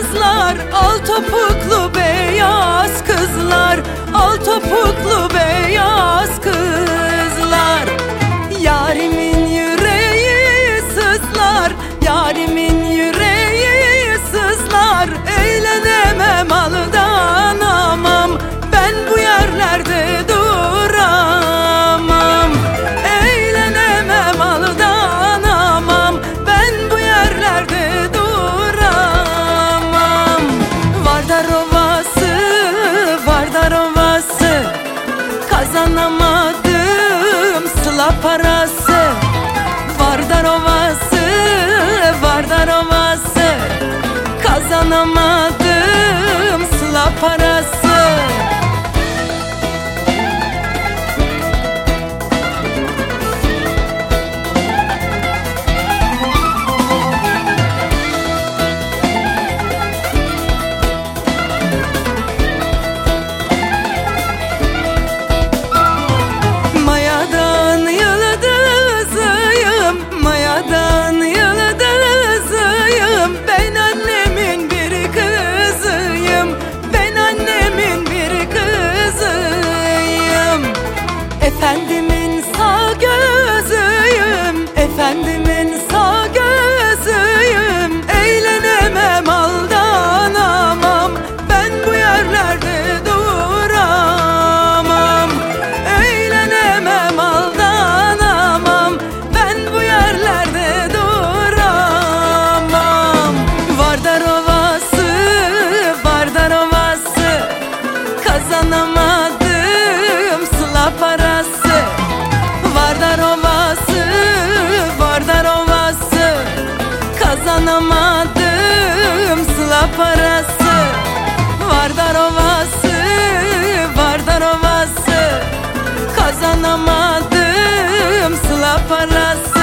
kızlar, al topuklu beyaz kızlar, al topuklu beyaz kızlar. Yarimin yüreği sızlar, yarimin yüreği sızlar. Eğlenemem, aldanamam, ben bu yerlerde duramam. Eğlenemem, aldanamam, ben bu yerlerde duramam. Vardar Ovası, Vardar Ovası, kazanamadım sıla parası. Vardar Ovası, Vardar Ovası, kazanamadım sıla parası. Mayadan yıldızıyım, mayadan yıldızıyım. Ben annemin bir kızıyım, ben annemin bir kızıyım. Efendimin sağ gözüyüm, efendimin sağ gözüyüm. Eğlenemem, aldanamam, ben bu yerlerde duramam. Eğlenemem, aldanamam, ben bu yerlerde duramam. Vardar Ovası, Vardar Ovası, kazanamadım sıla parası. Vardar Ovası, Vardar Ovası, kazanamadım sıla parası. Vardar Ovası, Vardar Ovası, kazanamadım sıla parası.